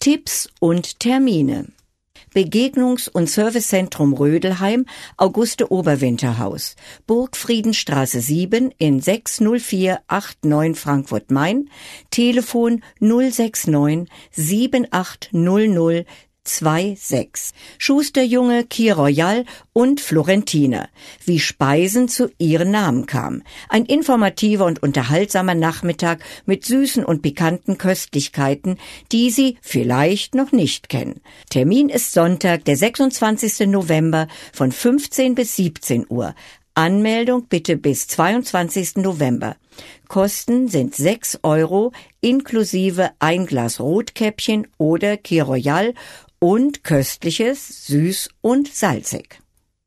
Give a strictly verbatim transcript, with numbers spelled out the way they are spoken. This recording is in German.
Tipps und Termine. Begegnungs- und Servicezentrum Rödelheim, Auguste Oberwinterhaus, Burgfriedenstraße sieben in sechs null vier acht neun Frankfurt-Main, Telefon null sechs neun sieben acht null null zwei sechs. Schusterjunge, Kir Royal und Florentiner. Wie Speisen zu ihren Namen kamen. Ein informativer und unterhaltsamer Nachmittag mit süßen und pikanten Köstlichkeiten, die Sie vielleicht noch nicht kennen. Termin ist Sonntag, der sechsundzwanzigsten November von fünfzehn bis siebzehn Uhr. Anmeldung bitte bis zweiundzwanzigsten November. Kosten sind sechs Euro inklusive ein Glas Rotkäppchen oder Kir Royal und Köstliches, süß und salzig.